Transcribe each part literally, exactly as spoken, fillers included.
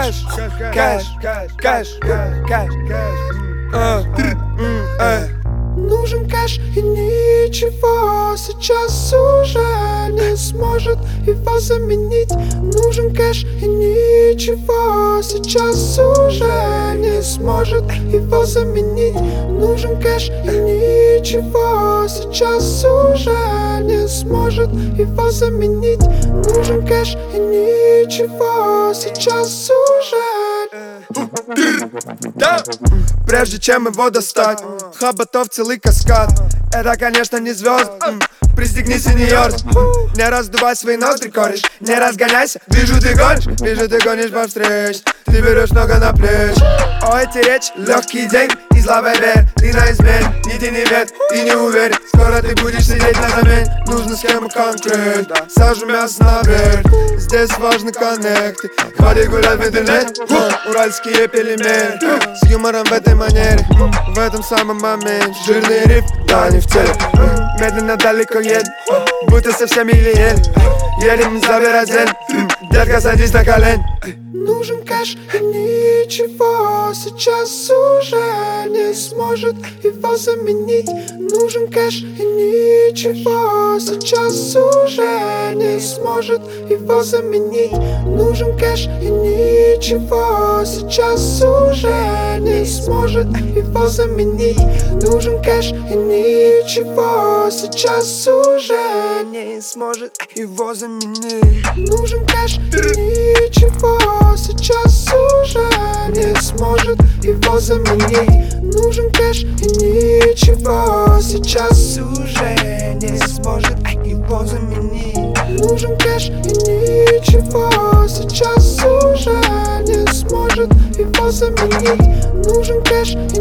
кэш, кэш, кэш, кэш, кэш. Нужен кэш, и ничего сейчас уже не сможет его заменить. Нужен кэш, и ничего сейчас уже не сможет его заменить. Нужен кэш, и ничего сейчас уже не сможет его заменить. Нужен кэш, и ничего сейчас уже. Да. Прежде чем его достать, хоботов целый каскад. Это, конечно, не звезд. Пристегнись, сеньор. Не раздувай свои ноздри, кореш. Не разгоняйся, вижу ты гонишь. Вижу ты гонишь по встрече. Ты берешь много на плечи. О, эти речи, легкий день и зловый вер. Ты на измене, ни ты не вет, ты не уверен. Скоро ты будешь сидеть на замене. Нужна схема конкрет. Сажу мясо на вверх. Здесь важны коннекты. Ходи гулять в интернет. Уральские пельмени. С юмором в этой манере. В этом самом моменте. Жирный риф, да не в теле. Медленно далеко едем, будто со всеми еле-еле. Едем забирать зелень. Детка, садись на колени. Нужен кэш, и ничего сейчас уже не сможет его заменить. Нужен кэш, и ничего сейчас уже не сможет его заменить. Нужен кэш, и ничего сейчас уже не сможет его заменить. Нужен кэш, и ничего сейчас уже не сможет его заменить. Нужен кэш, и ничего сейчас уже не сможет его заменить. Нужен кэш, и ничего сейчас уже не сможет его заменить. Нужен кэш, и ничего сейчас уже не сможет его заменить. Нужен кэш, и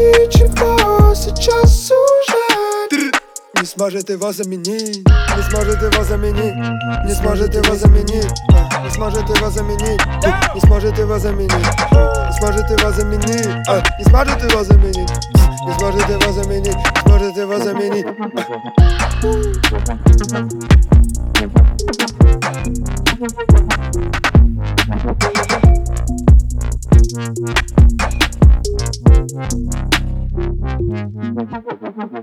ничего сейчас уже не сможет его заменить. Не сможет его заменить. Не сможет его заменить. Не сможет его заменить. Не сможет его заменить. Не сможет его заменить. Не сможет его заменить. Не сможет его заменить. Не сможет его заменить. Thank you.